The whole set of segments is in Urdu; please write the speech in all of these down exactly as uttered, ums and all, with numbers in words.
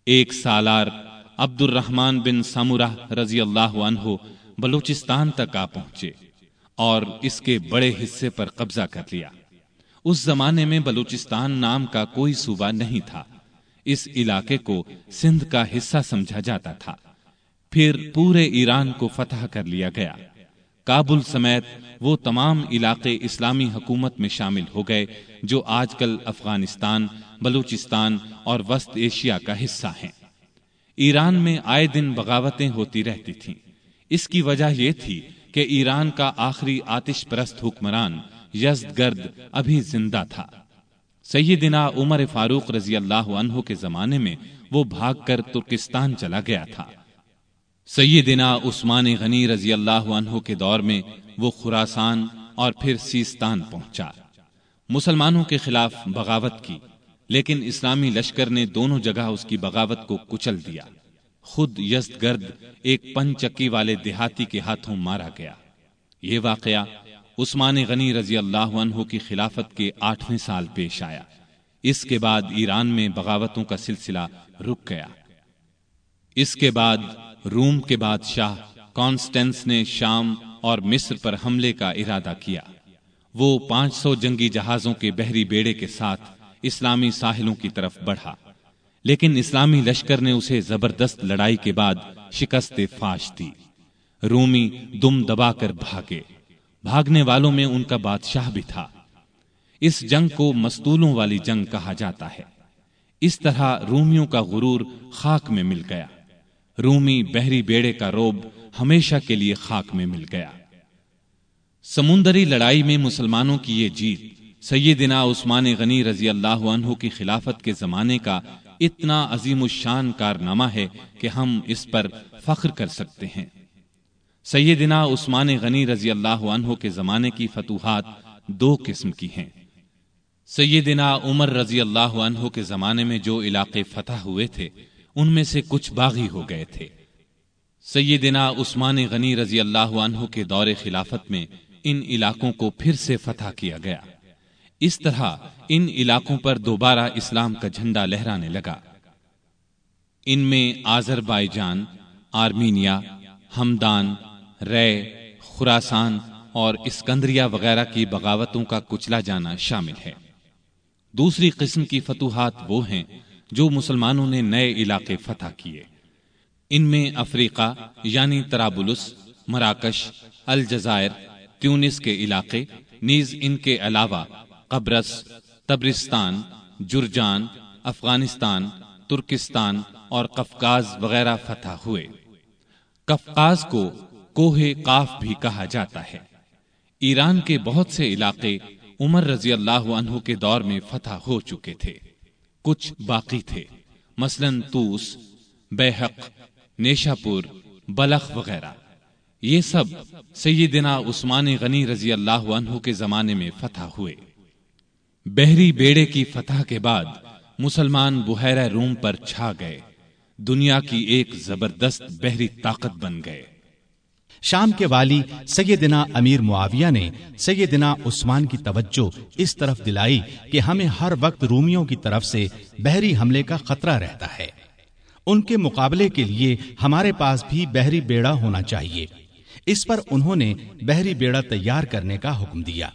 ایک سالار عبد الرحمن بن سمرہ رضی اللہ عنہ بلوچستان تک آ پہنچے اور اس کے بڑے حصے پر قبضہ کر لیا۔ اس زمانے میں بلوچستان نام کا کوئی صوبہ نہیں تھا، اس علاقے کو سندھ کا حصہ سمجھا جاتا تھا۔ پھر پورے ایران کو فتح کر لیا گیا۔ کابل سمیت وہ تمام علاقے اسلامی حکومت میں شامل ہو گئے جو آج کل افغانستان، بلوچستان اور وسط ایشیا کا حصہ ہیں۔ ایران میں آئے دن بغاوتیں ہوتی رہتی تھیں۔ اس کی وجہ یہ تھی کہ ایران کا آخری آتش پرست حکمران یزدگرد ابھی زندہ تھا۔ سیدنا عمر فاروق رضی اللہ عنہ کے زمانے میں وہ بھاگ کر ترکستان چلا گیا تھا۔ سیدنا عثمان غنی رضی اللہ عنہ کے دور میں وہ خراسان اور پھر سیستان پہنچا۔ مسلمانوں کے خلاف بغاوت کی، لیکن اسلامی لشکر نے دونوں جگہ اس کی بغاوت کو کچل دیا۔ خود یزدگرد ایک پن چکی والے دیہاتی کے ہاتھوں مارا گیا۔ یہ واقعہ عثمان غنی رضی اللہ عنہ کی خلافت کے آٹھویں سال پیش آیا۔ اس کے بعد ایران میں بغاوتوں کا سلسلہ رک گیا۔ اس کے بعد روم کے بادشاہ کانسٹینس نے شام اور مصر پر حملے کا ارادہ کیا۔ وہ پانچ سو جنگی جہازوں کے بحری بیڑے کے ساتھ اسلامی ساحلوں کی طرف بڑھا، لیکن اسلامی لشکر نے اسے زبردست لڑائی کے بعد شکست فاش دی۔ رومی دم دبا کر بھاگے۔ بھاگنے والوں میں ان کا بادشاہ بھی تھا۔ اس جنگ کو مستولوں والی جنگ کہا جاتا ہے۔ اس طرح رومیوں کا غرور خاک میں مل گیا۔ رومی بحری بیڑے کا روب ہمیشہ کے لیے خاک میں مل گیا۔ سمندری لڑائی میں مسلمانوں کی یہ جیت سیدنا عثمان غنی رضی اللہ عنہ کی خلافت کے زمانے کا اتنا عظیم الشان کارنامہ ہے کہ ہم اس پر فخر کر سکتے ہیں۔ سیدنا عثمان غنی رضی اللہ عنہ کے زمانے کی فتوحات دو قسم کی ہیں۔ سیدنا عمر رضی اللہ عنہ کے زمانے میں جو علاقے فتح ہوئے تھے ان میں سے کچھ باغی ہو گئے تھے۔ سیدنا عثمان غنی رضی اللہ عنہ کے دور خلافت میں ان علاقوں کو پھر سے فتح کیا گیا۔ اس طرح ان علاقوں پر دوبارہ اسلام کا جھنڈا لہرانے لگا۔ ان میں آذربائیجان، آرمینیا، ہمدان، رے، خراسان اور اسکندریہ وغیرہ کی بغاوتوں کا کچلا جانا شامل ہے۔ دوسری قسم کی فتوحات وہ ہیں جو مسلمانوں نے نئے علاقے فتح کیے۔ ان میں افریقہ یعنی طرابلس، مراکش، الجزائر، تیونس کے علاقے، نیز ان کے علاوہ قبرص، تبرستان، جرجان، افغانستان، ترکستان اور قفقاز وغیرہ فتح ہوئے۔ قفقاز کو کوہ قاف بھی کہا جاتا ہے۔ ایران کے بہت سے علاقے عمر رضی اللہ عنہ کے دور میں فتح ہو چکے تھے، کچھ باقی تھے، مثلا طوس، بیحق، نیشاپور، بلخ وغیرہ۔ یہ سب سیدنا عثمان غنی رضی اللہ عنہ کے زمانے میں فتح ہوئے۔ بحری بیڑے کی فتح کے بعد مسلمان بحیرہ روم پر چھا گئے، دنیا کی ایک زبردست بحری طاقت بن گئے۔ شام کے والی سیدنا امیر معاویہ نے سیدنا عثمان کی توجہ اس طرف دلائی کہ ہمیں ہر وقت رومیوں کی طرف سے بحری حملے کا خطرہ رہتا ہے، ان کے مقابلے کے لیے ہمارے پاس بھی بحری بیڑا ہونا چاہیے۔ اس پر انہوں نے بحری بیڑا تیار کرنے کا حکم دیا۔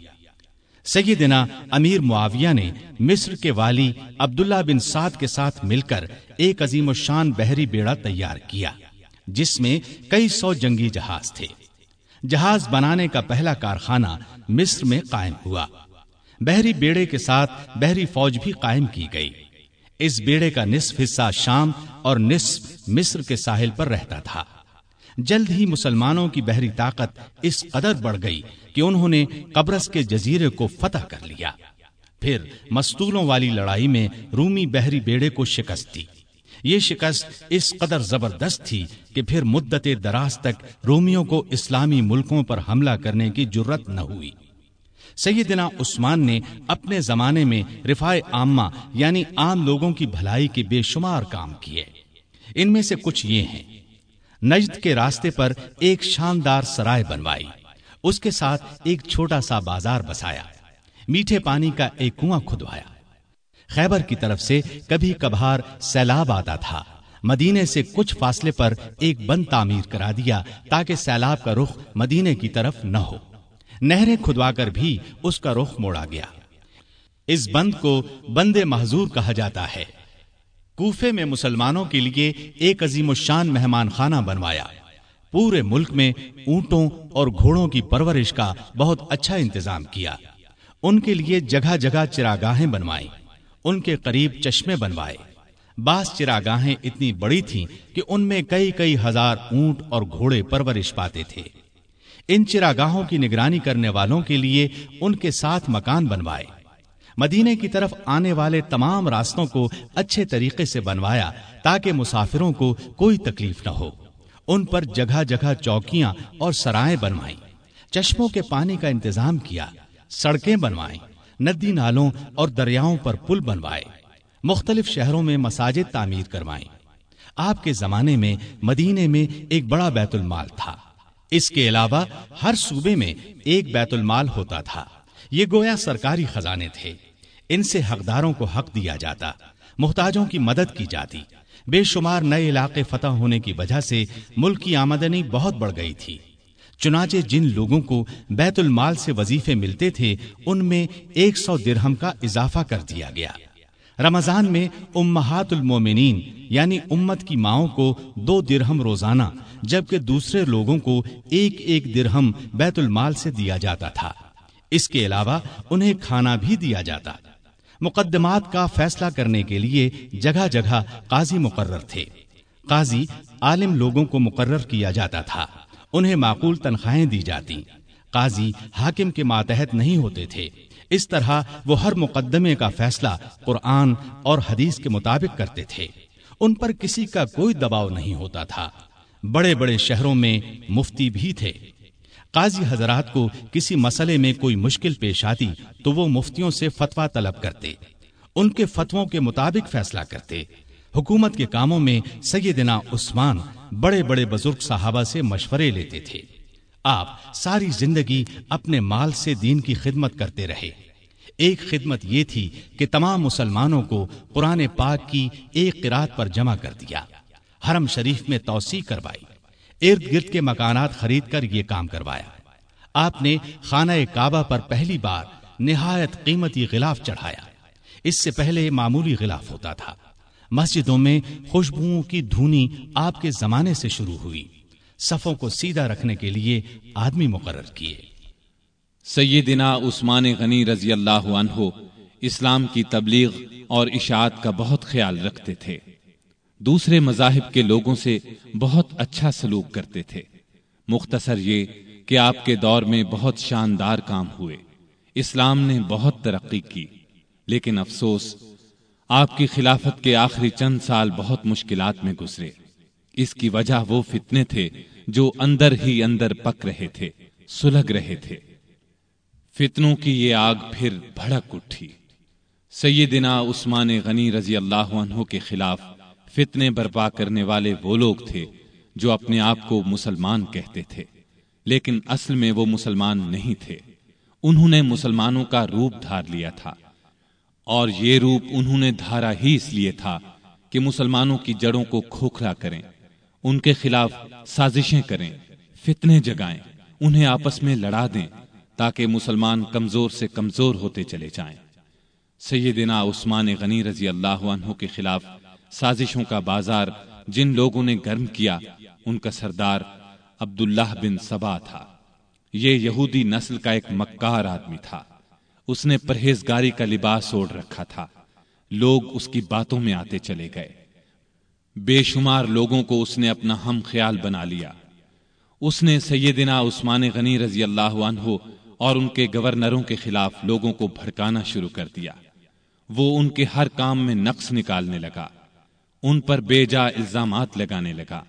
سیدنا امیر معاویہ نے مصر کے والی عبداللہ بن سعد کے ساتھ مل کر ایک عظیم الشان بحری بیڑا تیار کیا جس میں کئی سو جنگی جہاز تھے۔ جہاز بنانے کا پہلا کارخانہ مصر میں قائم ہوا۔ بحری بیڑے کے ساتھ بحری فوج بھی قائم کی گئی۔ اس بیڑے کا نصف حصہ شام اور نصف مصر کے ساحل پر رہتا تھا۔ جلد ہی مسلمانوں کی بحری طاقت اس قدر بڑھ گئی کہ انہوں نے قبرص کے جزیرے کو فتح کر لیا۔ پھر مستولوں والی لڑائی میں رومی بحری بیڑے کو شکست دی۔ یہ شکست اس قدر زبردست تھی کہ پھر مدت دراز تک رومیوں کو اسلامی ملکوں پر حملہ کرنے کی جرت نہ ہوئی۔ سیدنا عثمان نے اپنے زمانے میں رفاع عامہ یعنی عام لوگوں کی بھلائی کے بے شمار کام کیے۔ ان میں سے کچھ یہ ہیں: نجد کے راستے پر ایک شاندار سرائے بنوائی، اس کے ساتھ ایک چھوٹا سا بازار بسایا، میٹھے پانی کا ایک کنواں کھدوایا۔ خیبر کی طرف سے کبھی کبھار سیلاب آتا تھا مدینے سے کچھ فاصلے پر ایک بند تعمیر کرا دیا تاکہ سیلاب کا رخ مدینے کی طرف نہ ہو۔ نہریں کھدوا کر بھی اس کا رخ موڑا گیا۔ اس بند کو بند محظور کہا جاتا ہے۔ کوفے میں مسلمانوں کے لیے ایک عظیم الشان مہمان خانہ بنوایا۔ پورے ملک میں اونٹوں اور گھوڑوں کی پرورش کا بہت اچھا انتظام کیا۔ ان کے لیے جگہ جگہ چراگاہیں بنوائیں، ان کے قریب چشمے بنوائے۔ بعض چراگاہیں اتنی بڑی تھیں کہ ان میں کئی کئی ہزار اونٹ اور گھوڑے پرورش پاتے تھے۔ ان چراگاہوں کی نگرانی کرنے والوں کے لیے ان کے ساتھ مکان بنوائے۔ مدینے کی طرف آنے والے تمام راستوں کو اچھے طریقے سے بنوایا تاکہ مسافروں کو کوئی تکلیف نہ ہو۔ ان پر جگہ جگہ چوکیاں اور سرائیں بنوائیں، چشموں کے پانی کا انتظام کیا، سڑکیں بنوائیں، ندی نالوں اور دریاؤں پر پل بنوائے، مختلف شہروں میں مساجد تعمیر کروائیں۔ آپ کے زمانے میں مدینے میں ایک بڑا بیت المال تھا۔ اس کے علاوہ ہر صوبے میں ایک بیت المال ہوتا تھا۔ یہ گویا سرکاری خزانے تھے۔ ان سے حقداروں کو حق دیا جاتا، محتاجوں کی مدد کی جاتی۔ بے شمار نئے علاقے فتح ہونے کی وجہ سے ملک کی آمدنی بہت بڑھ گئی تھی۔ چنانچہ جن لوگوں کو بیت المال سے وظیفے ملتے تھے ان میں ایک سو درہم کا اضافہ کر دیا گیا۔ رمضان میں امہات المومنین یعنی امت کی ماؤں کو دو درہم روزانہ، جبکہ دوسرے لوگوں کو ایک ایک درہم بیت المال سے دیا جاتا تھا۔ اس کے علاوہ انہیں کھانا بھی دیا جاتا۔ مقدمات کا فیصلہ کرنے کے لیے جگہ جگہ قاضی مقرر تھے۔ قاضی عالم لوگوں کو مقرر کیا جاتا تھا، انہیں معقول تنخواہیں دی جاتی۔ قاضی حاکم کے ماتحت نہیں ہوتے تھے۔ اس طرح وہ ہر مقدمے کا فیصلہ قرآن اور حدیث کے مطابق کرتے تھے۔ ان پر کسی کا کوئی دباؤ نہیں ہوتا تھا۔ بڑے بڑے شہروں میں مفتی بھی تھے۔ قاضی حضرات کو کسی مسئلے میں کوئی مشکل پیش آتی تو وہ مفتیوں سے فتویٰ طلب کرتے، ان کے فتووں کے مطابق فیصلہ کرتے۔ حکومت کے کاموں میں سیدنا عثمان بڑے بڑے بزرگ صحابہ سے مشورے لیتے تھے۔ آپ ساری زندگی اپنے مال سے دین کی خدمت کرتے رہے۔ ایک خدمت یہ تھی کہ تمام مسلمانوں کو قرآن پاک کی ایک قرات پر جمع کر دیا، حرم شریف میں توسیع کروائی، ارد گرد کے مکانات خرید کر یہ کام کروایا۔ آپ نے خانہ کعبہ پر پہلی بار نہایت قیمتی غلاف چڑھایا۔ اس سے پہلے معمولی غلاف ہوتا تھا۔ مسجدوں میں خوشبوؤں کی دھونی آپ کے زمانے سے شروع ہوئی۔ صفوں کو سیدھا رکھنے کے لیے آدمی مقرر کیے۔ سیدنا عثمان غنی رضی اللہ عنہ اسلام کی تبلیغ اور اشاعت کا بہت خیال رکھتے تھے۔ دوسرے مذاہب کے لوگوں سے بہت اچھا سلوک کرتے تھے۔ مختصر یہ کہ آپ کے دور میں بہت شاندار کام ہوئے، اسلام نے بہت ترقی کی، لیکن افسوس آپ کی خلافت کے آخری چند سال بہت مشکلات میں گزرے۔ اس کی وجہ وہ فتنے تھے جو اندر ہی اندر پک رہے تھے، سلگ رہے تھے۔ فتنوں کی یہ آگ پھر بھڑک اٹھی۔ سیدنا عثمان غنی رضی اللہ عنہ کے خلاف فتنے برپا کرنے والے وہ لوگ تھے جو اپنے آپ کو مسلمان کہتے تھے، لیکن اصل میں وہ مسلمان نہیں تھے۔ انہوں نے مسلمانوں کا روپ دھار لیا تھا، اور یہ روپ انہوں نے دھارا ہی اس لیے تھا کہ مسلمانوں کی جڑوں کو کھوکھلا کریں، ان کے خلاف سازشیں کریں، فتنے جگائیں، انہیں آپس میں لڑا دیں تاکہ مسلمان کمزور سے کمزور ہوتے چلے جائیں۔ سیدنا عثمان غنی رضی اللہ عنہ کے خلاف سازشوں کا بازار جن لوگوں نے گرم کیا ان کا سردار عبداللہ بن سبا تھا۔ یہ یہودی نسل کا ایک مکار آدمی تھا۔ اس نے پرہیزگاری کا لباس اوڑھ رکھا تھا۔ لوگ اس کی باتوں میں آتے چلے گئے۔ بے شمار لوگوں کو اس نے اپنا ہم خیال بنا لیا۔ اس نے سیدنا عثمان غنی رضی اللہ عنہ اور ان کے گورنروں کے خلاف لوگوں کو بھڑکانا شروع کر دیا۔ وہ ان کے ہر کام میں نقص نکالنے لگا، ان پر بے جا الزامات لگانے لگا۔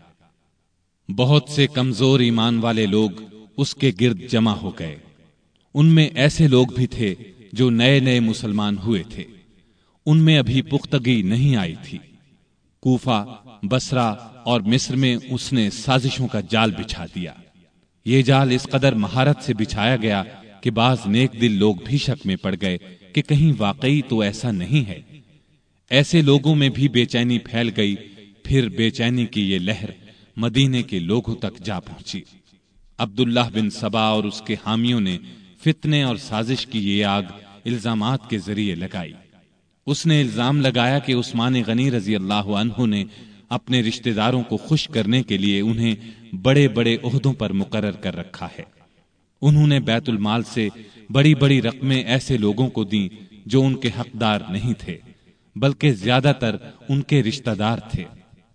بہت سے کمزور ایمان والے لوگ اس کے گرد جمع ہو گئے۔ ان میں ایسے لوگ بھی تھے جو نئے نئے مسلمان ہوئے تھے، ان میں ابھی پختگی نہیں آئی تھی۔ کوفہ، بصرہ اور مصر میں اس نے سازشوں کا جال بچھا دیا۔ یہ جال اس قدر مہارت سے بچھایا گیا کہ بعض نیک دل لوگ بھی شک میں پڑ گئے کہ کہیں واقعی تو ایسا نہیں ہے۔ ایسے لوگوں میں بھی بے چینی پھیل گئی پھر بے چینی کی یہ لہر مدینے کے لوگوں تک جا پہنچی۔ عبداللہ بن سبا اور اس کے حامیوں نے فتنے اور سازش کی یہ آگ الزامات کے ذریعے لگائی۔ اس نے الزام لگایا کہ عثمان غنی رضی اللہ عنہ نے اپنے رشتہ داروں کو خوش کرنے کے لیے انہیں بڑے بڑے عہدوں پر مقرر کر رکھا ہے۔ انہوں نے بیت المال سے بڑی بڑی رقمیں ایسے لوگوں کو دیں جو ان کے حقدار نہیں تھے، بلکہ زیادہ تر ان کے رشتہ دار تھے۔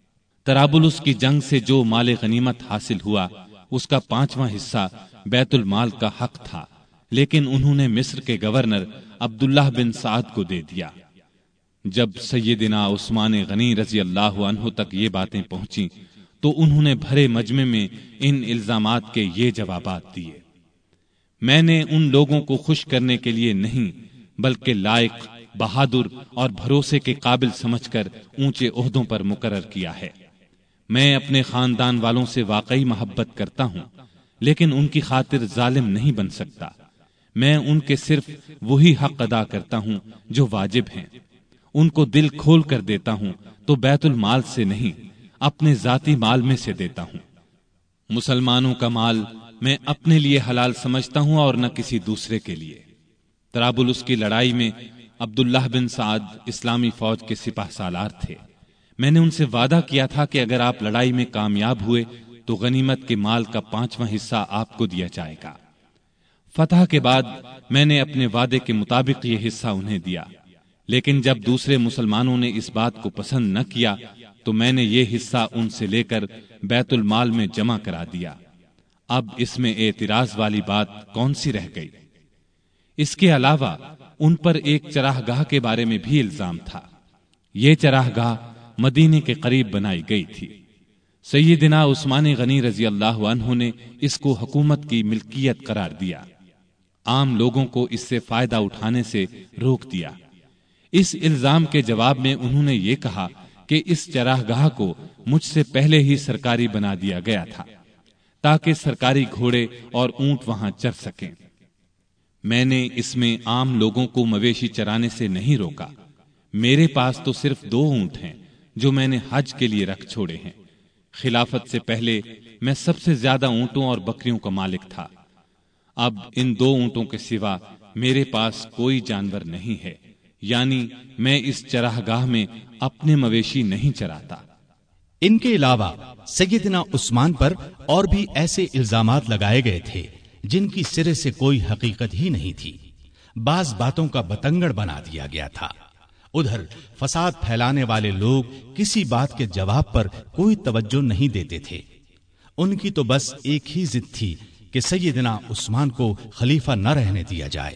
طرابلس کی جنگ سے جو مال غنیمت حاصل ہوا اس کا پانچواں حصہ بیت المال کا حق تھا، لیکن انہوں نے مصر کے گورنر عبداللہ بن سعد کو دے دیا۔ جب سیدنا عثمان غنی رضی اللہ عنہ تک یہ باتیں پہنچیں تو انہوں نے بھرے مجمع میں ان الزامات کے یہ جوابات دیے۔ میں نے ان لوگوں کو خوش کرنے کے لیے نہیں بلکہ لائق، بہادر اور بھروسے کے قابل سمجھ کر اونچے عہدوں پر مقرر کیا ہے۔ میں اپنے خاندان والوں سے واقعی محبت کرتا ہوں، لیکن ان کی خاطر ظالم نہیں بن سکتا۔ میں ان کے صرف وہی حق ادا کرتا ہوں جو واجب ہیں۔ ان کو دل کھول کر دیتا ہوں تو بیت المال سے نہیں، اپنے ذاتی مال میں سے دیتا ہوں۔ مسلمانوں کا مال میں اپنے لیے حلال سمجھتا ہوں اور نہ کسی دوسرے کے لیے۔ طرابلس کی لڑائی میں عبداللہ بن سعد اسلامی فوج کے سپہ سالار تھے۔ میں نے ان سے وعدہ کیا تھا کہ اگر آپ لڑائی میں کامیاب ہوئے تو غنیمت کے مال کا پانچواں حصہ آپ کو دیا جائے گا۔ فتح کے بعد میں نے اپنے وعدے کے مطابق یہ حصہ انہیں دیا، لیکن جب دوسرے مسلمانوں نے اس بات کو پسند نہ کیا تو میں نے یہ حصہ ان سے لے کر بیت المال میں جمع کرا دیا۔ اب اس میں اعتراض والی بات کون سی رہ گئی؟ اس کے علاوہ ان پر ایک چراہ گاہ کے بارے میں بھی الزام تھا۔ یہ چراہ گاہ مدینے کے قریب بنائی گئی تھی۔ سیدنا عثمان غنی رضی اللہ عنہ نے اس کو حکومت کی ملکیت قرار دیا، عام لوگوں کو اس سے فائدہ اٹھانے سے روک دیا۔ اس الزام کے جواب میں انہوں نے یہ کہا کہ اس چراہ گاہ کو مجھ سے پہلے ہی سرکاری بنا دیا گیا تھا تاکہ سرکاری گھوڑے اور اونٹ وہاں چر سکیں۔ میں نے اس میں عام لوگوں کو مویشی چرانے سے نہیں روکا۔ میرے پاس تو صرف دو اونٹ ہیں جو میں نے حج کے لیے رکھ چھوڑے ہیں۔ خلافت سے پہلے میں سب سے زیادہ اونٹوں اور بکریوں کا مالک تھا۔ اب ان دو اونٹوں کے سوا میرے پاس کوئی جانور نہیں ہے، یعنی میں اس چراہ گاہ میں اپنے مویشی نہیں چراتا۔ ان کے علاوہ سیدنا عثمان پر اور بھی ایسے الزامات لگائے گئے تھے جن کی سرے سے کوئی حقیقت ہی نہیں تھی۔ بعض باتوں کا بتنگڑ بنا دیا گیا تھا۔ ادھر فساد پھیلانے والے لوگ کسی بات کے جواب پر کوئی توجہ نہیں دیتے تھے۔ ان کی تو بس ایک ہی ضد تھی کہ سیدنا عثمان کو خلیفہ نہ رہنے دیا جائے۔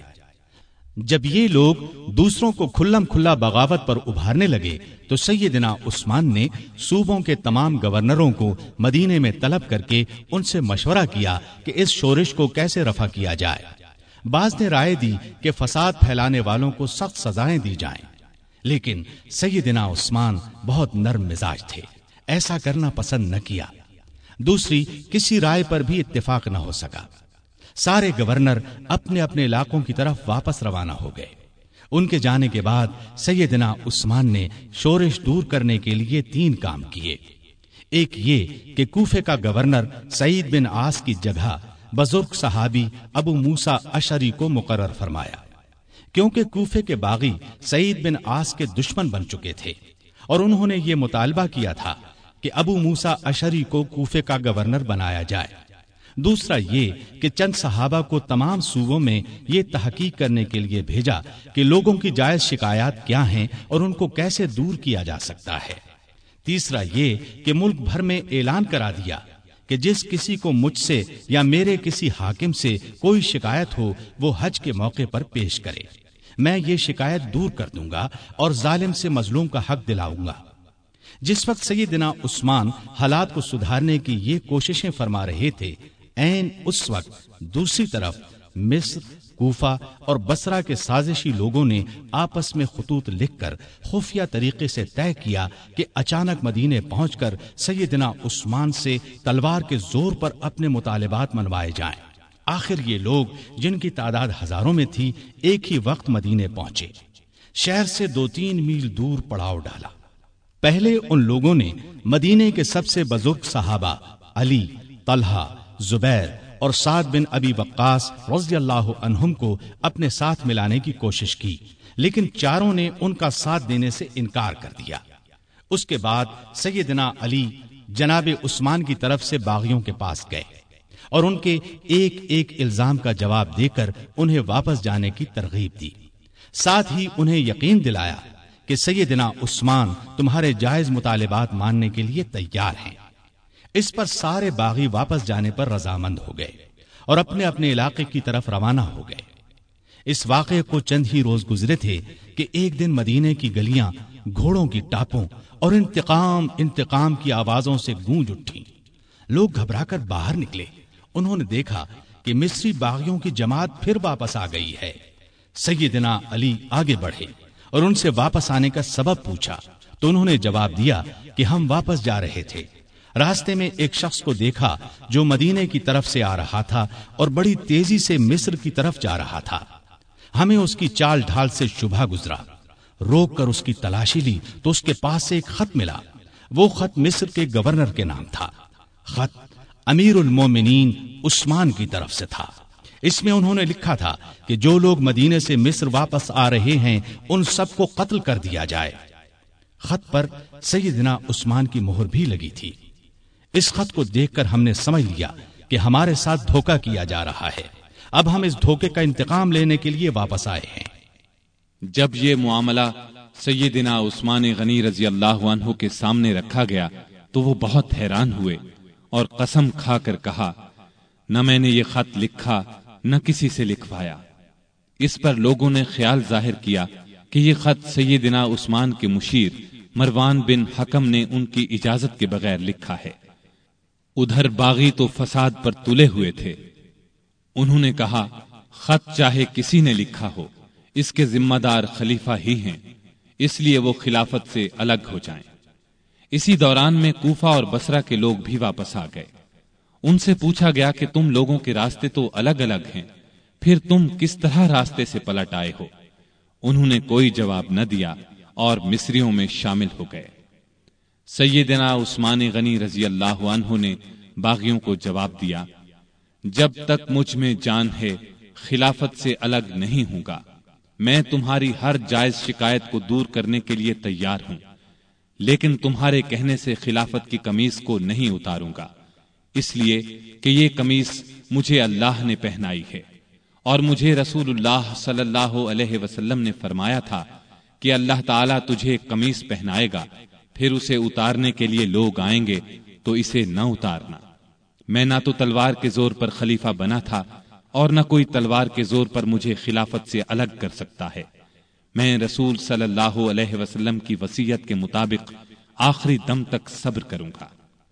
جب یہ لوگ دوسروں کو کھلم کھلا بغاوت پر ابھارنے لگے تو سیدنا عثمان نے صوبوں کے تمام گورنروں کو مدینے میں طلب کر کے ان سے مشورہ کیا کہ اس شورش کو کیسے رفع کیا جائے۔ بعض نے رائے دی کہ فساد پھیلانے والوں کو سخت سزائیں دی جائیں، لیکن سیدنا عثمان بہت نرم مزاج تھے، ایسا کرنا پسند نہ کیا۔ دوسری کسی رائے پر بھی اتفاق نہ ہو سکا۔ سارے گورنر اپنے اپنے علاقوں کی طرف واپس روانہ ہو گئے۔ ان کے جانے کے بعد سیدنا عثمان نے شورش دور کرنے کے لیے تین کام کیے۔ ایک یہ کہ کوفے کا گورنر سعید بن عاص کی جگہ بزرگ صحابی ابو موسیٰ اشعری کو مقرر فرمایا، کیونکہ کوفے کے باغی سعید بن عاص کے دشمن بن چکے تھے اور انہوں نے یہ مطالبہ کیا تھا کہ ابو موسیٰ اشعری کو کوفے کا گورنر بنایا جائے۔ دوسرا یہ کہ چند صحابہ کو تمام صوبوں میں یہ تحقیق کرنے کے لیے بھیجا کہ لوگوں کی جائز شکایات کیا ہیں اور ان کو کیسے دور کیا جا سکتا ہے۔ تیسرا یہ کہ ملک بھر میں اعلان کرا دیا کہ جس کسی کو مجھ سے یا میرے کسی حاکم سے کوئی شکایت ہو وہ حج کے موقع پر پیش کرے، میں یہ شکایت دور کر دوں گا اور ظالم سے مظلوم کا حق دلاؤں گا۔ جس وقت سیدنا عثمان حالات کو سدھارنے کی یہ کوششیں فرما رہے تھے، عین اس وقت دوسری طرف مصر، کوفہ اور بصرہ کے سازشی لوگوں نے آپس میں خطوط لکھ کر خفیہ طریقے سے طے کیا کہ اچانک مدینے پہنچ کر سیدنا عثمان سے تلوار کے زور پر اپنے مطالبات منوائے جائیں۔ آخر یہ لوگ جن کی تعداد ہزاروں میں تھی ایک ہی وقت مدینے پہنچے۔ شہر سے دو تین میل دور پڑاؤ ڈالا۔ پہلے ان لوگوں نے مدینے کے سب سے بزرگ صحابہ علی، طلحہ، زبیر اور سعد بن ابی وقاص رضی اللہ عنہم کو اپنے ساتھ ملانے کی کوشش کی، لیکن چاروں نے ان کا ساتھ دینے سے انکار کر دیا۔ اس کے بعد سیدنا علی جناب عثمان کی طرف سے باغیوں کے پاس گئے اور ان کے ایک ایک الزام کا جواب دے کر انہیں واپس جانے کی ترغیب دی، ساتھ ہی انہیں یقین دلایا کہ سیدنا عثمان تمہارے جائز مطالبات ماننے کے لیے تیار ہیں۔ اس پر سارے باغی واپس جانے پر رضامند ہو گئے اور اپنے اپنے علاقے کی طرف روانہ ہو گئے۔ اس واقعے کو چند ہی روز گزرے تھے کہ ایک دن مدینے کی گلیاں گھوڑوں کی ٹاپوں اور انتقام انتقام کی آوازوں سے گونج اٹھیں۔ لوگ گھبرا کر باہر نکلے، انہوں نے دیکھا کہ مصری باغیوں کی جماعت پھر واپس آ گئی ہے۔ سیدنا علی آگے بڑھے اور ان سے واپس آنے کا سبب پوچھا تو انہوں نے جواب دیا کہ ہم واپس جا رہے تھے، راستے میں ایک شخص کو دیکھا جو مدینے کی طرف سے آ رہا تھا اور بڑی تیزی سے مصر کی طرف جا رہا تھا۔ ہمیں اس کی چال ڈھال سے شبہ گزرا، روک کر اس کی تلاشی لی تو اس کے پاس سے ایک خط ملا۔ وہ خط مصر کے گورنر کے نام تھا۔ خط امیر المومنین عثمان کی طرف سے تھا۔ اس میں انہوں نے لکھا تھا کہ جو لوگ مدینے سے مصر واپس آ رہے ہیں ان سب کو قتل کر دیا جائے۔ خط پر سیدنا عثمان کی مہر بھی لگی تھی۔ اس خط کو دیکھ کر ہم نے سمجھ لیا کہ ہمارے ساتھ دھوکہ کیا جا رہا ہے، اب ہم اس دھوکے کا انتقام لینے کے لیے واپس آئے ہیں۔ جب یہ معاملہ سیدنا عثمان غنی رضی اللہ عنہ کے سامنے رکھا گیا تو وہ بہت حیران ہوئے اور قسم کھا کر کہا، نہ میں نے یہ خط لکھا نہ کسی سے لکھوایا۔ اس پر لوگوں نے خیال ظاہر کیا کہ یہ خط سیدنا عثمان کے مشیر مروان بن حکم نے ان کی اجازت کے بغیر لکھا ہے۔ ادھر باغی تو فساد پر تلے ہوئے تھے، انہوں نے کہا خط چاہے کسی نے لکھا ہو، اس کے ذمہ دار خلیفہ ہی ہیں، اس لیے وہ خلافت سے الگ ہو جائیں۔ اسی دوران میں کوفہ اور بصرہ کے لوگ بھی واپس آ گئے۔ ان سے پوچھا گیا کہ تم لوگوں کے راستے تو الگ الگ ہیں، پھر تم کس طرح راستے سے پلٹ آئے ہو؟ انہوں نے کوئی جواب نہ دیا اور مصریوں میں شامل ہو گئے۔ سیدنا عثمان غنی رضی اللہ عنہ نے باغیوں کو جواب دیا، جب تک مجھ میں جان ہے خلافت سے الگ نہیں ہوں گا۔ میں تمہاری ہر جائز شکایت کو دور کرنے کے لیے تیار ہوں، لیکن تمہارے کہنے سے خلافت کی قمیص کو نہیں اتاروں گا، اس لیے کہ یہ قمیص مجھے اللہ نے پہنائی ہے، اور مجھے رسول اللہ صلی اللہ علیہ وسلم نے فرمایا تھا کہ اللہ تعالیٰ تجھے قمیص پہنائے گا، پھر اسے اتارنے کے لیے لوگ آئیں گے تو اسے نہ اتارنا۔ میں نہ تو تلوار کے زور پر خلیفہ بنا تھا اور نہ کوئی تلوار کے زور پر مجھے خلافت سے الگ کر سکتا ہے۔ میں رسول صلی اللہ علیہ وسلم کی وصیت کے مطابق آخری دم تک صبر کروں گا۔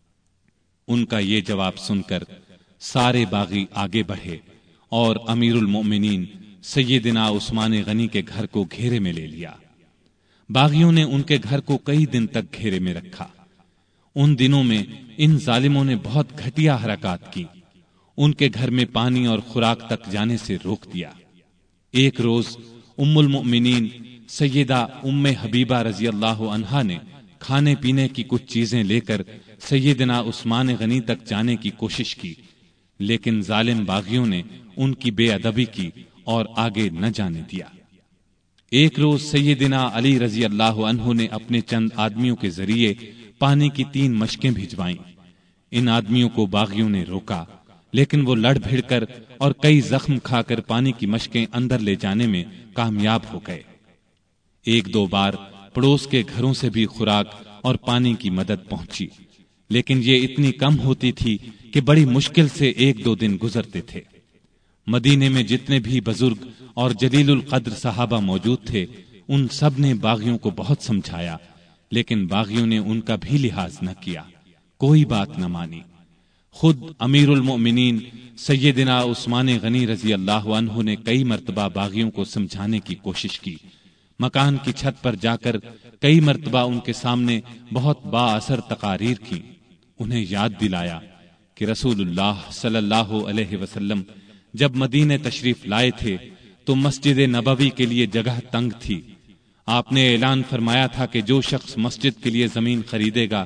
ان کا یہ جواب سن کر سارے باغی آگے بڑھے اور امیر المؤمنین سیدنا عثمان غنی کے گھر کو گھیرے میں لے لیا۔ باغیوں نے ان کے گھر کو کئی دن تک گھیرے میں رکھا۔ ان دنوں میں ان ظالموں نے بہت گھٹیا حرکات کی، ان کے گھر میں پانی اور خوراک تک جانے سے روک دیا۔ ایک روز ام المؤمنین سیدہ ام حبیبہ رضی اللہ عنہا نے کھانے پینے کی کچھ چیزیں لے کر سیدنا عثمان غنی تک جانے کی کوشش کی، لیکن ظالم باغیوں نے ان کی بے ادبی کی اور آگے نہ جانے دیا۔ ایک روز سیدنا علی رضی اللہ عنہ نے اپنے چند آدمیوں کے ذریعے پانی کی تین مشکیں بھجوائیں۔ ان آدمیوں کو باغیوں نے روکا، لیکن وہ لڑ بھڑ کر اور کئی زخم کھا کر پانی کی مشکیں اندر لے جانے میں کامیاب ہو گئے۔ ایک دو بار پڑوس کے گھروں سے بھی خوراک اور پانی کی مدد پہنچی، لیکن یہ اتنی کم ہوتی تھی کہ بڑی مشکل سے ایک دو دن گزرتے تھے۔ مدینے میں جتنے بھی بزرگ اور جلیل القدر صحابہ موجود تھے، ان سب نے باغیوں کو بہت سمجھایا، لیکن باغیوں نے ان کا بھی لحاظ نہ کیا، کوئی بات نہ مانی۔ خود امیر المؤمنین سیدنا عثمان غنی رضی اللہ عنہ نے کئی مرتبہ باغیوں کو سمجھانے کی کوشش کی، مکان کی چھت پر جا کر کئی مرتبہ ان کے سامنے بہت با اثر تقاریر کی، انہیں یاد دلایا کہ رسول اللہ صلی اللہ علیہ وسلم جب مدینے تشریف لائے تھے تو مسجد نبوی کے لیے جگہ تنگ تھی۔ آپ نے اعلان فرمایا تھا کہ جو شخص مسجد کے لیے زمین خریدے گا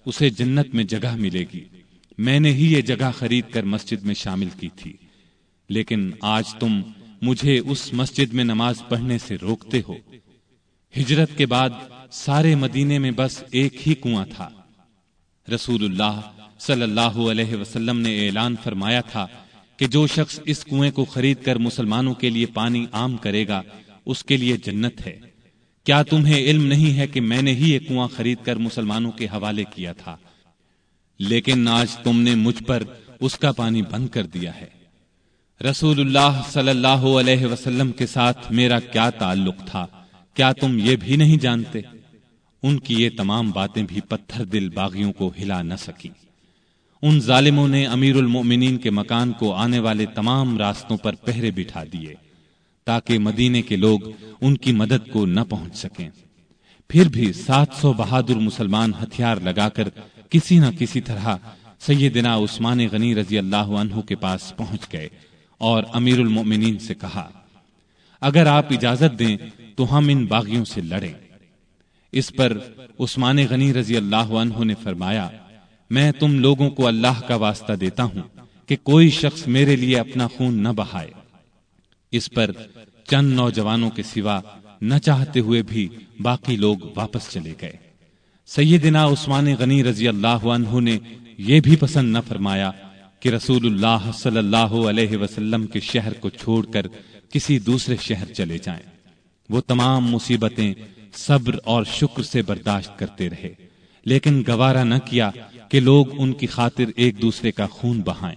اسے جنت میں جگہ ملے گی، میں نے ہی یہ جگہ خرید کر مسجد میں شامل کی تھی، لیکن آج تم مجھے اس مسجد میں نماز پڑھنے سے روکتے ہو۔ ہجرت کے بعد سارے مدینے میں بس ایک ہی کنواں تھا۔ رسول اللہ صلی اللہ علیہ وسلم نے اعلان فرمایا تھا کہ جو شخص اس کنویں کو خرید کر مسلمانوں کے لیے پانی عام کرے گا اس کے لیے جنت ہے۔ کیا تمہیں علم نہیں ہے کہ میں نے ہی یہ کنواں خرید کر مسلمانوں کے حوالے کیا تھا، لیکن آج تم نے مجھ پر اس کا پانی بند کر دیا ہے۔ رسول اللہ صلی اللہ علیہ وسلم کے ساتھ میرا کیا تعلق تھا، کیا تم یہ بھی نہیں جانتے؟ ان کی یہ تمام باتیں بھی پتھر دل باغیوں کو ہلا نہ سکی۔ ان ظالموں نے امیر المؤمنین کے مکان کو آنے والے تمام راستوں پر پہرے بٹھا دیے تاکہ مدینے کے لوگ ان کی مدد کو نہ پہنچ سکیں۔ پھر بھی سات سو بہادر مسلمان ہتھیار لگا کر کسی نہ کسی طرح سیدنا عثمان غنی رضی اللہ عنہ کے پاس پہنچ گئے اور امیر المؤمنین سے کہا، اگر آپ اجازت دیں تو ہم ان باغیوں سے لڑیں۔ اس پر عثمان غنی رضی اللہ عنہ نے فرمایا، میں تم لوگوں کو اللہ کا واسطہ دیتا ہوں کہ کوئی شخص میرے لیے اپنا خون نہ بہائے۔ اس پر چند نوجوانوں کے سوا نہ چاہتے ہوئے بھی باقی لوگ واپس چلے گئے۔ سیدنا عثمان غنی رضی اللہ عنہ نے یہ بھی پسند نہ فرمایا کہ رسول اللہ صلی اللہ علیہ وسلم کے شہر کو چھوڑ کر کسی دوسرے شہر چلے جائیں۔ وہ تمام مصیبتیں صبر اور شکر سے برداشت کرتے رہے، لیکن گوارا نہ کیا کہ لوگ ان کی خاطر ایک دوسرے کا خون بہائیں۔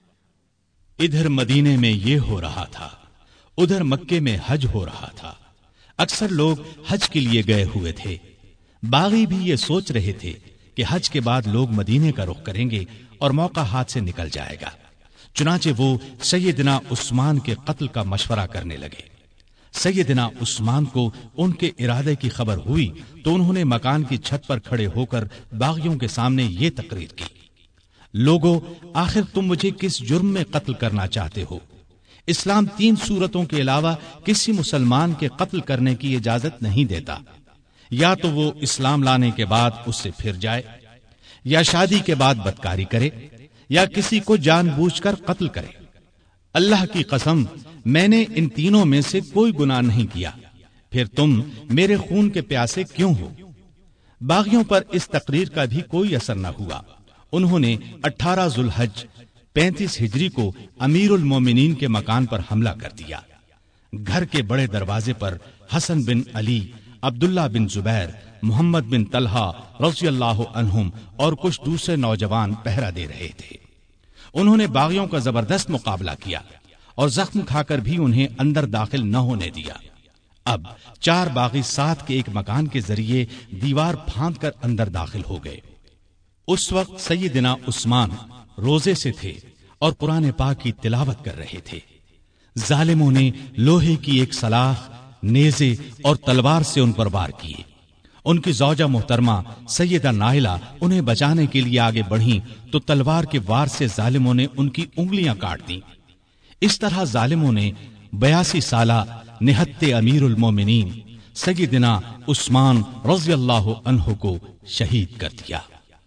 ادھر مدینے میں یہ ہو رہا تھا، ادھر مکے میں حج ہو رہا تھا۔ اکثر لوگ حج کے لیے گئے ہوئے تھے۔ باغی بھی یہ سوچ رہے تھے کہ حج کے بعد لوگ مدینے کا رخ کریں گے اور موقع ہاتھ سے نکل جائے گا۔ چنانچہ وہ سیدنا عثمان کے قتل کا مشورہ کرنے لگے۔ سیدنا عثمان کو ان کے ارادے کی خبر ہوئی تو انہوں نے مکان کی چھت پر کھڑے ہو کر باغیوں کے سامنے یہ تقریر کی، لوگو، آخر تم مجھے کس جرم میں قتل کرنا چاہتے ہو؟ اسلام تین صورتوں کے علاوہ کسی مسلمان کے قتل کرنے کی اجازت نہیں دیتا، یا تو وہ اسلام لانے کے بعد اس سے پھر جائے، یا شادی کے بعد بدکاری کرے، یا کسی کو جان بوجھ کر قتل کرے۔ اللہ کی قسم، میں نے ان تینوں میں سے کوئی گناہ نہیں کیا، پھر تم میرے خون کے پیاسے کیوں ہو؟ باغیوں پر اس تقریر کا بھی کوئی اثر نہ ہوا۔ انہوں نے اٹھارہ ذو الحج پینتیس ہجری کو امیر المومنین کے مکان پر حملہ کر دیا۔ گھر کے بڑے دروازے پر حسن بن علی، عبداللہ بن زبیر، محمد بن طلحہ رضی اللہ عنہم اور کچھ دوسرے نوجوان پہرا دے رہے تھے۔ انہوں نے باغیوں کا زبردست مقابلہ کیا اور زخم کھا کر بھی انہیں اندر داخل نہ ہونے دیا۔ اب چار باغی ساتھ کے ایک مکان کے ذریعے دیوار پھاند کر اندر داخل ہو گئے۔ اس وقت سیدنا عثمان روزے سے تھے اور قرآن پاک کی تلاوت کر رہے تھے۔ ظالموں نے لوہے کی ایک سلاخ، نیزے اور تلوار سے ان پر وار کیے۔ ان کی زوجہ محترمہ سیدہ نائلہ انہیں بچانے کے لیے آگے بڑھیں تو تلوار کے وار سے ظالموں نے ان کی انگلیاں کاٹ دیں۔ اس طرح ظالموں نے بیاسی سالہ نہتے امیر المومنین سیدنا عثمان رضی اللہ عنہ کو شہید کر دیا۔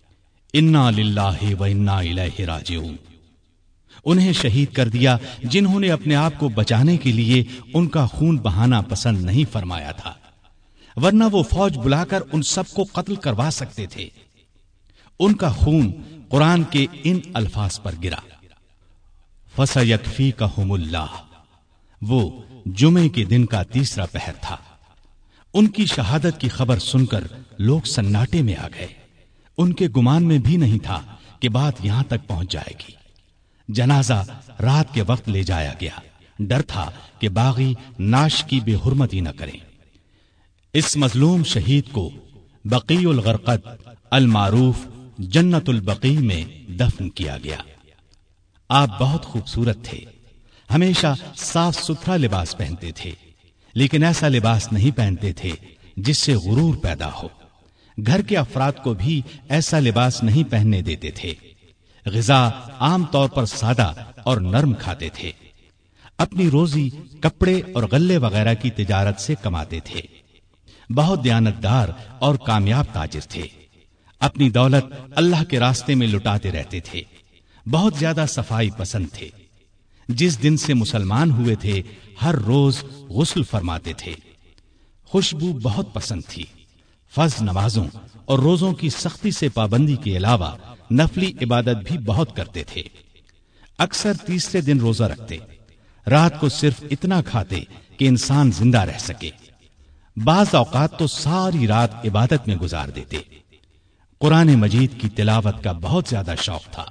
انا للہ و انا الیہ راجعون۔ انہیں شہید کر دیا جنہوں نے اپنے آپ کو بچانے کے لیے ان کا خون بہانا پسند نہیں فرمایا تھا، ورنہ وہ فوج بلا کر ان سب کو قتل کروا سکتے تھے۔ ان کا خون قرآن کے ان الفاظ پر گرا، فَسَيَكْفِيكَهُمُ اللَّهُ۔ وہ جمعے کے دن کا تیسرا پہر تھا۔ ان کی شہادت کی خبر سن کر لوگ سناٹے میں آ گئے۔ ان کے گمان میں بھی نہیں تھا کہ بات یہاں تک پہنچ جائے گی۔ جنازہ رات کے وقت لے جایا گیا، ڈر تھا کہ باغی ناش کی بے حرمتی نہ کریں۔ اس مظلوم شہید کو بقیع الغرقد المعروف جنت البقیع میں دفن کیا گیا۔ آپ بہت خوبصورت تھے، ہمیشہ صاف ستھرا لباس پہنتے تھے، لیکن ایسا لباس نہیں پہنتے تھے جس سے غرور پیدا ہو۔ گھر کے افراد کو بھی ایسا لباس نہیں پہننے دیتے تھے۔ غذا عام طور پر سادہ اور نرم کھاتے تھے۔ اپنی روزی کپڑے اور غلے وغیرہ کی تجارت سے کماتے تھے۔ بہت دیانتدار اور کامیاب تاجر تھے۔ اپنی دولت اللہ کے راستے میں لٹاتے رہتے تھے، بہت زیادہ صفائی پسند تھے۔ جس دن سے مسلمان ہوئے تھے ہر روز غسل فرماتے تھے۔ خوشبو بہت پسند تھی۔ فرض نمازوں اور روزوں کی سختی سے پابندی کے علاوہ نفلی عبادت بھی بہت کرتے تھے۔ اکثر تیسرے دن روزہ رکھتے، رات کو صرف اتنا کھاتے کہ انسان زندہ رہ سکے۔ بعض اوقات تو ساری رات عبادت میں گزار دیتے۔ قرآن مجید کی تلاوت کا بہت زیادہ شوق تھا۔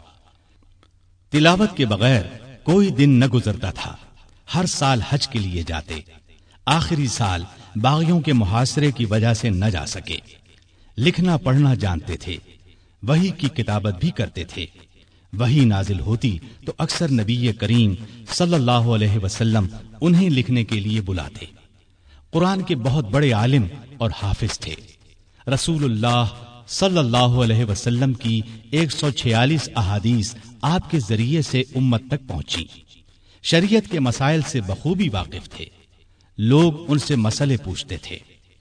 تلاوت کے بغیر کوئی دن نہ گزرتا تھا۔ ہر سال حج کے لیے جاتے، آخری سال باغیوں کے محاصرے کی وجہ سے نہ جا سکے۔ لکھنا پڑھنا جانتے تھے، وحی کی کتابت بھی کرتے تھے۔ وحی نازل ہوتی تو اکثر نبی کریم صلی اللہ علیہ وسلم انہیں لکھنے کے لیے بلاتے۔ قرآن کے بہت بڑے عالم اور حافظ تھے۔ رسول اللہ صلی اللہ علیہ وسلم کی ایک سو چھیالیس احادیث آپ کے ذریعے سے امت تک پہنچی۔ شریعت کے مسائل سے بخوبی واقف تھے، لوگ ان سے مسئلے پوچھتے تھے۔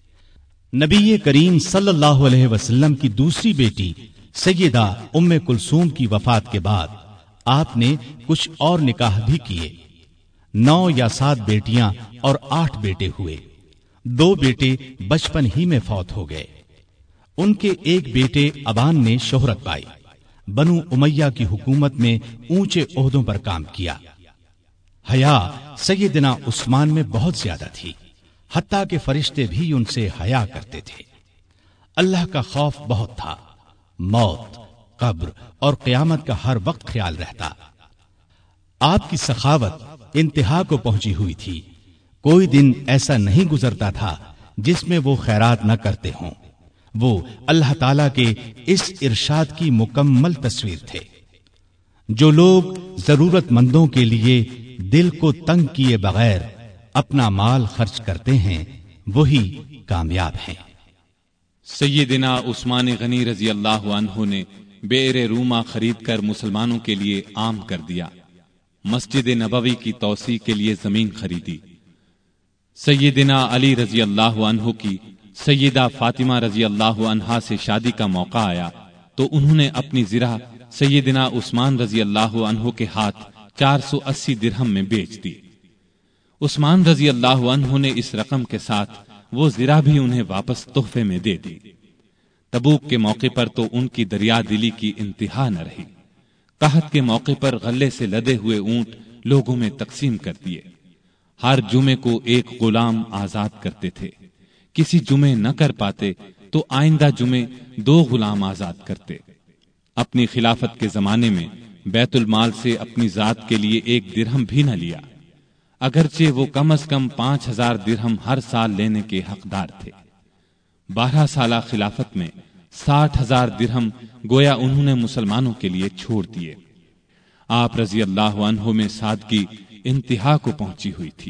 نبی کریم صلی اللہ علیہ وسلم کی دوسری بیٹی سیدہ ام کلثوم کی وفات کے بعد آپ نے کچھ اور نکاح بھی کیے۔ نو یا سات بیٹیاں اور آٹھ بیٹے ہوئے۔ دو بیٹے بچپن ہی میں فوت ہو گئے۔ ان کے ایک بیٹے ابان نے شہرت پائی، بنو امیہ کی حکومت میں اونچے عہدوں پر کام کیا۔ حیا سیدنا عثمان میں بہت زیادہ تھی، حتیٰ کہ فرشتے بھی ان سے حیا کرتے تھے۔ اللہ کا خوف بہت تھا، موت، قبر اور قیامت کا ہر وقت خیال رہتا۔ آپ کی سخاوت انتہا کو پہنچی ہوئی تھی، کوئی دن ایسا نہیں گزرتا تھا جس میں وہ خیرات نہ کرتے ہوں۔ وہ اللہ تعالیٰ کے اس ارشاد کی مکمل تصویر تھے۔ جو لوگ ضرورت مندوں کے لیے دل کو تنگ کیے بغیر اپنا مال خرچ کرتے ہیں وہی کامیاب ہیں۔ سیدنا عثمان غنی رضی اللہ عنہ نے بئر روما خرید کر مسلمانوں کے لیے عام کر دیا۔ مسجد نبوی کی توسیع کے لیے زمین خریدی۔ سیدنا علی رضی اللہ عنہ کی سیدہ فاطمہ رضی اللہ عنہا سے شادی کا موقع آیا تو انہوں نے اپنی زرہ سیدنا عثمان رضی اللہ عنہ کے ہاتھ چار سو اسی درہم میں بیچ دی۔ عثمان رضی اللہ عنہ نے اس رقم کے ساتھ وہ زرہ بھی انہیں واپس تحفے میں دے دی۔ تبوک کے موقع پر تو ان کی دریا دلی کی انتہا نہ رہی۔ قحط کے موقع پر غلے سے لدے ہوئے اونٹ لوگوں میں تقسیم کر دیے۔ ہر جمعے کو ایک غلام آزاد کرتے تھے۔ کسی جمعے نہ کر پاتے تو آئندہ جمعے دو غلام آزاد کرتے۔ اپنی خلافت کے زمانے میں بیت المال سے اپنی ذات کے لیے ایک درہم بھی نہ لیا، اگرچہ وہ کم از کم پانچ ہزار درہم ہر سال لینے کے حقدار تھے۔ بارہ سالہ خلافت میں ساٹھ ہزار درہم گویا انہوں نے مسلمانوں کے لیے چھوڑ دیے۔ آپ رضی اللہ عنہ میں سادگی انتہا کو پہنچی ہوئی تھی۔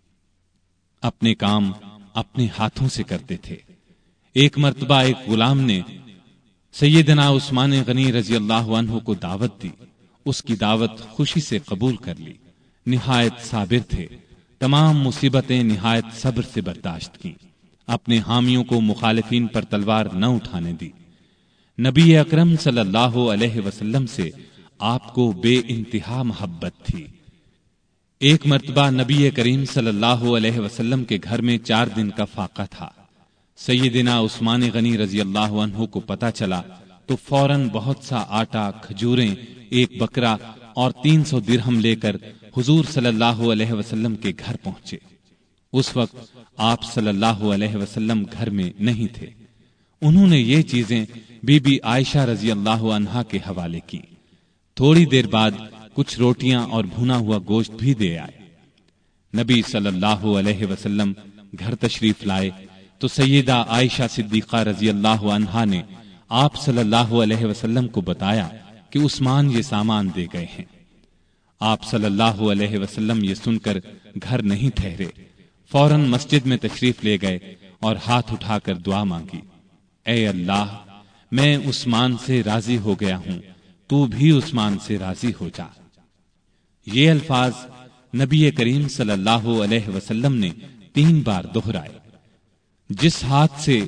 اپنے کام اپنے ہاتھوں سے کرتے تھے۔ ایک مرتبہ ایک غلام نے سیدنا عثمان غنی رضی اللہ عنہ کو دعوت دی۔ اس کی دعوت خوشی سے قبول کر لی۔ نہایت صابر تھے، تمام مصیبتیں نہایت صبر سے برداشت کی۔ اپنے حامیوں کو مخالفین پر تلوار نہ اٹھانے دی۔ نبی اکرم صلی اللہ علیہ وسلم سے آپ کو بے انتہا محبت تھی۔ ایک مرتبہ نبی کریم صلی اللہ علیہ وسلم کے گھر میں چار دن کا فاقہ تھا۔ سیدنا عثمان غنی رضی اللہ عنہ کو پتہ چلا تو فوراً بہت سا آٹا، کھجوریں، ایک بکرا اور تین سو درہم لے کر حضور صلی اللہ علیہ وسلم کے گھر پہنچے۔ اس وقت آپ صلی اللہ علیہ وسلم گھر میں نہیں تھے۔ انہوں نے یہ چیزیں بی بی عائشہ رضی اللہ عنہا کے حوالے کی۔ تھوڑی دیر بعد کچھ روٹیاں اور بھنا ہوا گوشت بھی دے آئے۔ نبی صلی اللہ علیہ وسلم گھر تشریف لائے تو سیدہ عائشہ صدیقہ رضی اللہ عنہا نے آپ صلی اللہ علیہ وسلم کو بتایا کہ عثمان یہ سامان دے گئے ہیں۔ آپ صلی اللہ علیہ وسلم یہ سن کر گھر نہیں ٹھہرے، فوراً مسجد میں تشریف لے گئے اور ہاتھ اٹھا کر دعا مانگی، اے اللہ، میں عثمان سے راضی ہو گیا ہوں، تو بھی عثمان سے راضی ہو جا۔ یہ الفاظ نبی کریم صلی اللہ علیہ وسلم نے تین بار دہرائے۔ جس ہاتھ سے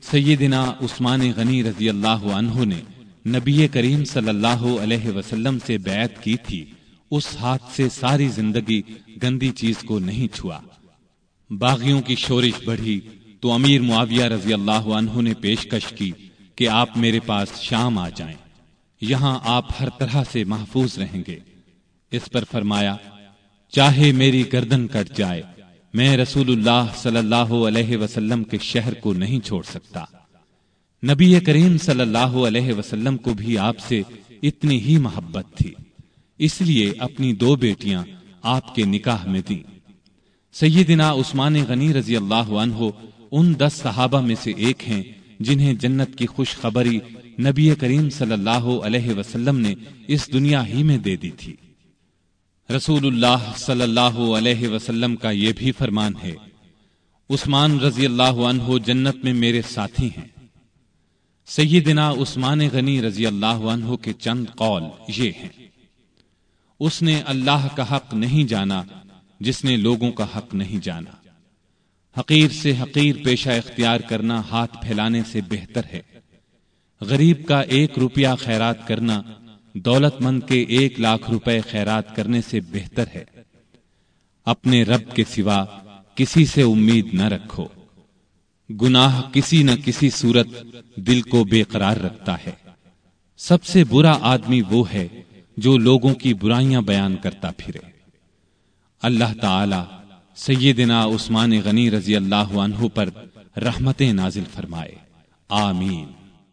سیدنا عثمان غنی رضی اللہ عنہ نے نبی کریم صلی اللہ علیہ وسلم سے بیعت کی تھی، اس ہاتھ سے ساری زندگی گندی چیز کو نہیں چھوا۔ باغیوں کی شورش بڑھی تو امیر معاویہ رضی اللہ عنہ نے پیشکش کی کہ آپ میرے پاس شام آ جائیں، یہاں آپ ہر طرح سے محفوظ رہیں گے۔ اس پر فرمایا، چاہے میری گردن کٹ جائے، میں رسول اللہ صلی اللہ علیہ وسلم کے شہر کو نہیں چھوڑ سکتا۔ نبی کریم صلی اللہ علیہ وسلم کو بھی آپ سے اتنی ہی محبت تھی، اس لیے اپنی دو بیٹیاں آپ کے نکاح میں دیں۔ سیدنا عثمان غنی رضی اللہ عنہ ان دس صحابہ میں سے ایک ہیں جنہیں جنت کی خوشخبری نبی کریم صلی اللہ علیہ وسلم نے اس دنیا ہی میں دے دی تھی۔ رسول اللہ صلی اللہ علیہ وسلم کا یہ بھی فرمان ہے، عثمان رضی اللہ عنہ جنت میں میرے ساتھی ہیں۔ سیدنا عثمان غنی رضی اللہ عنہ کے چند قول یہ ہیں، اس نے اللہ کا حق نہیں جانا جس نے لوگوں کا حق نہیں جانا۔ حقیر سے حقیر پیشہ اختیار کرنا ہاتھ پھیلانے سے بہتر ہے۔ غریب کا ایک روپیہ خیرات کرنا دولت مند کے ایک لاکھ روپے خیرات کرنے سے بہتر ہے۔ اپنے رب کے سوا کسی سے امید نہ رکھو، گناہ کسی نہ کسی صورت دل کو بے قرار رکھتا ہے۔ سب سے برا آدمی وہ ہے جو لوگوں کی برائیاں بیان کرتا پھرے۔ اللہ تعالی سیدنا عثمان غنی رضی اللہ عنہ پر رحمتیں نازل فرمائے، آمین۔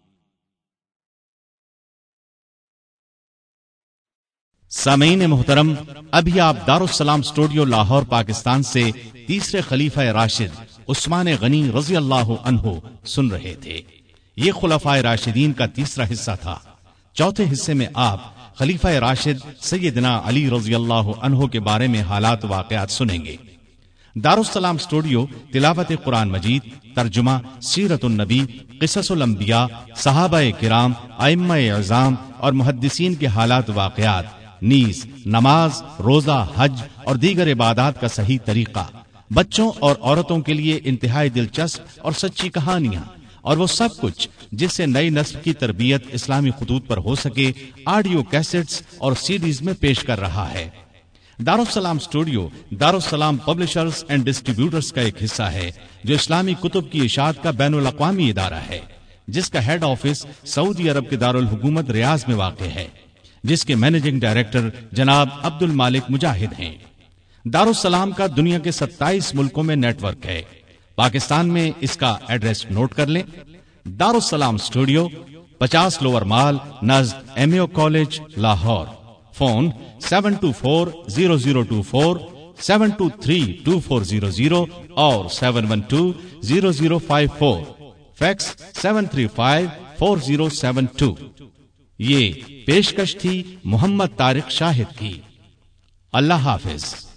سامعین محترم، ابھی آپ دارالسلام اسٹوڈیو لاہور پاکستان سے تیسرے خلیفہ راشد عثمان غنی رضی اللہ عنہ سن رہے تھے۔ یہ خلفائے راشدین کا تیسرا حصہ تھا۔ چوتھے حصے میں آپ خلیفہ راشد سیدنا علی رضی اللہ عنہ کے بارے میں حالات واقعات سنیں گے۔ دارالسلام اسٹوڈیو تلاوت قرآن مجید، ترجمہ، سیرت النبی، قصص الانبیاء، صحابہ کرام، ائمہ اعظام اور محدثین کے حالات واقعات، نیز نماز، روزہ، حج اور دیگر عبادات کا صحیح طریقہ، بچوں اور عورتوں کے لیے انتہائی دلچسپ اور سچی کہانیاں، اور وہ سب کچھ جس سے نئی نسل کی تربیت اسلامی خطوط پر ہو سکے، آڈیو کیسٹس اور سیڈیز میں پیش کر رہا ہے۔ Darussalam studio Darussalam publishers and distributors کا ایک حصہ ہے جو اسلامی کتب کی اشاعت کا بین الاقوامی ادارہ ہے، جس کا ہیڈ آفس سعودی عرب کے دارالحکومت ریاض میں واقع ہے، جس کے مینیجنگ ڈائریکٹر جناب عبد المالک مجاہد ہیں۔ دارالسلام کا دنیا کے ستائیس ملکوں میں نیٹ ورک ہے۔ پاکستان میں اس کا ایڈریس نوٹ کر لیں۔ دارالسلام اسٹوڈیو، پچاس لوور مال، نزد M A O college, Lahore. Phone seven two four zero zero two four seven two three two four zero zero اور seven one two zero zero five four, fax seven three five four zero seven two. یہ پیشکش تھی محمد طارق شاہد کی۔ اللہ حافظ۔